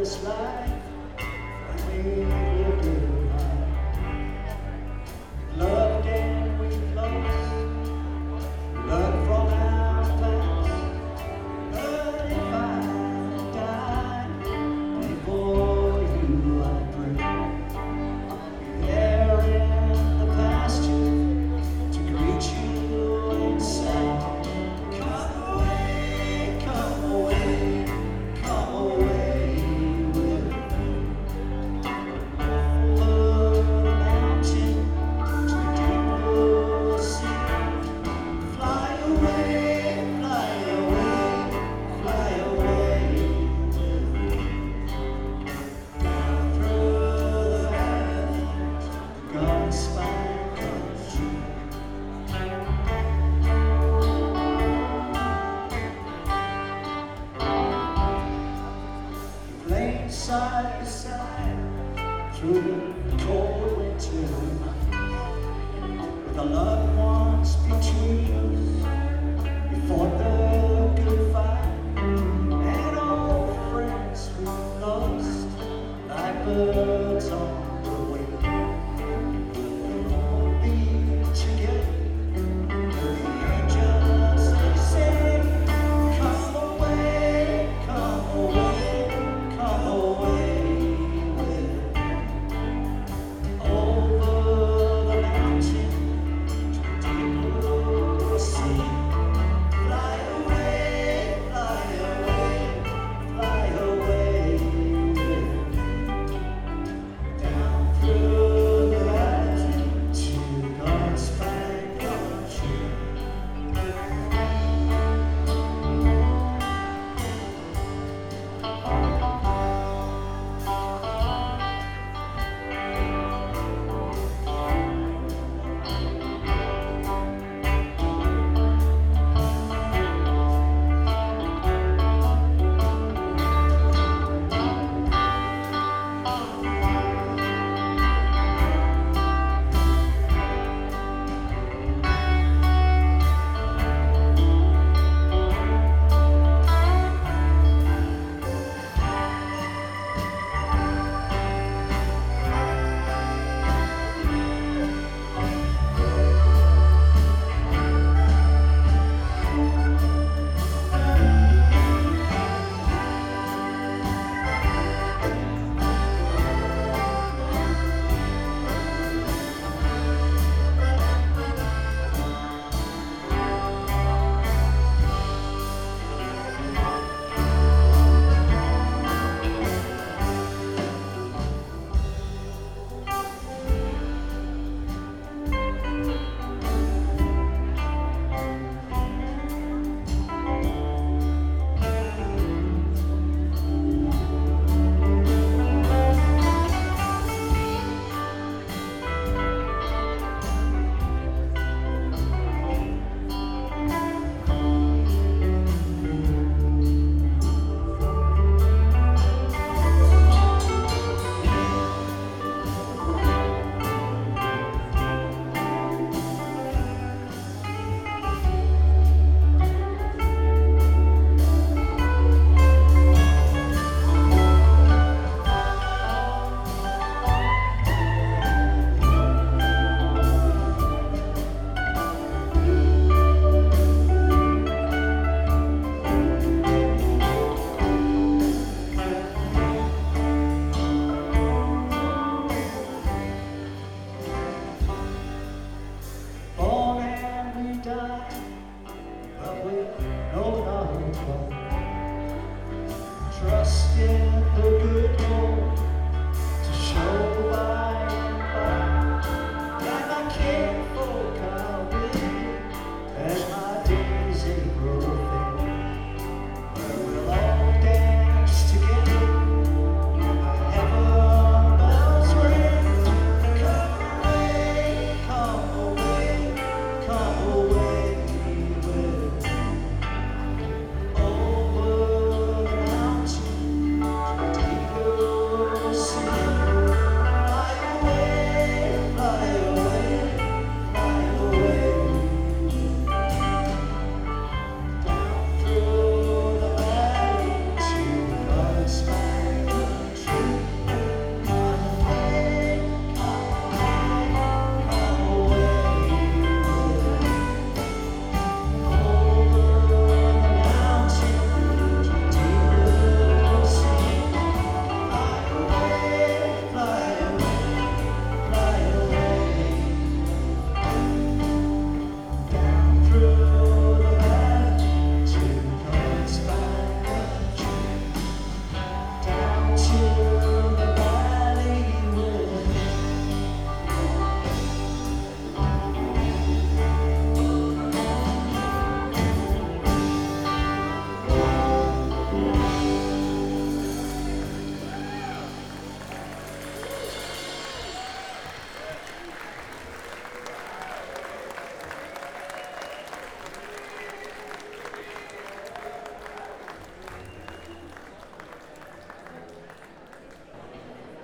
this life, and we will do loved and we've lost, learned from our past. But if I die before you, I pray I'll be there in the pasture to greet you and say, come away, come away, come away with me. Over the mountain to the deep blue sea. Fly away, fly away, fly away with me. Through the valleys, God's spine country. Playing side by side through the cold winter, with the loved ones between us. We fought the good fight, and old friends we lost, like birds on the wing. We'll be together, the angels they sing. Come away, come away, come away with me. Over the mountain to the deep blue sea. Fly away, fly away, fly away with me. Down through the valley to God's fine country. Born and we die, but we know not why. Trust in the good Lord.